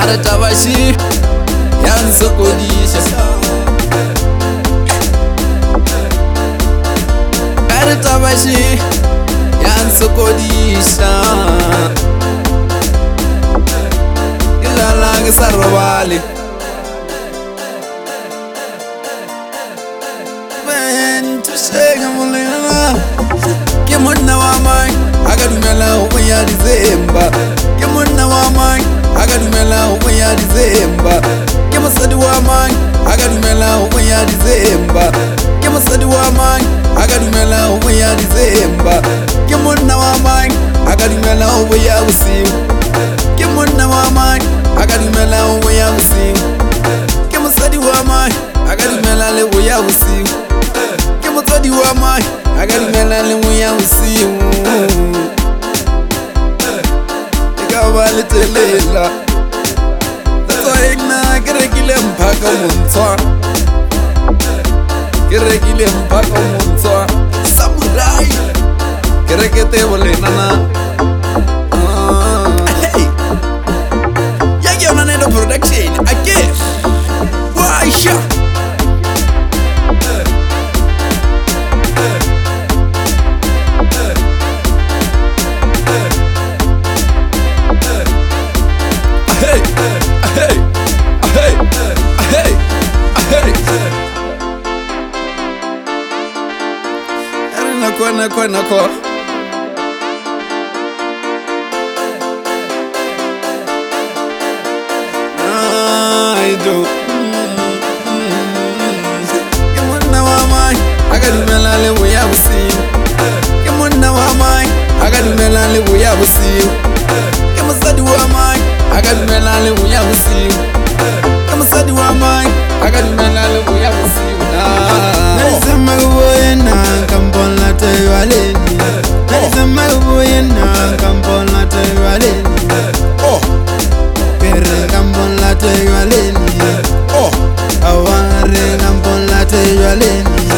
are tabashi yan sokodisha are tabashi yan sokodisha ilala gisarwali men to shega mulina kimonna wa mai agadumela uya December kimonna wa mai agadumela uya December kimusadi wa mai agadumela uya December kimusadi wa mai agadumela uya December kimonna wa mai agadumela uya usiu kimonna wa mai agadumela uya usiu kimusadi wa mai agadumela le uya usiu kimusadi wa mai agadumela le uya usiu Telela Tatoina Gerekile mpaka muntwa Gerekile mpaka muntwa Samurai Gerekete wole nana Hey Yagi on Nendo production again Waisha Nako I do Kimonna wa mai agadumela le uya usiu Kimonna wa mai agadumela le uya usiu Kimusadi wa mai agadumela le uya usiu Kimusadi wa mai agadumela le uya usiu Narisema uboyena kampona tewaleni Narisema uboyena kampona tewaleni Kere kampona tewaleni Aware kampona tewaleni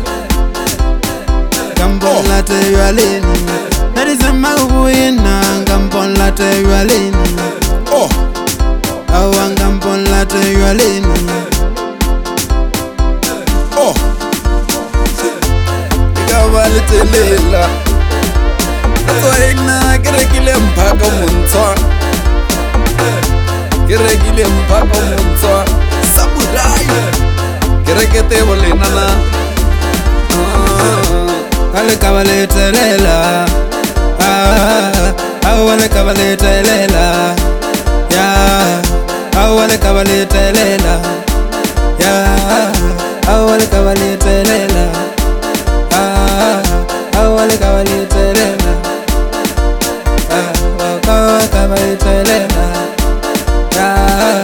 Kampona tewaleni Narisema uboyena kampona tewaleni Awang kampona tewaleni Telela Tatoina Gerekile mpaka muntwa Gerekile mpaka muntwa Samurai Gerekete wole nana Kale kabale telela Awale kabale telela Ya Awale kabale telela Ya Awale kabale telela Awale kabale telela Kabale telela Ya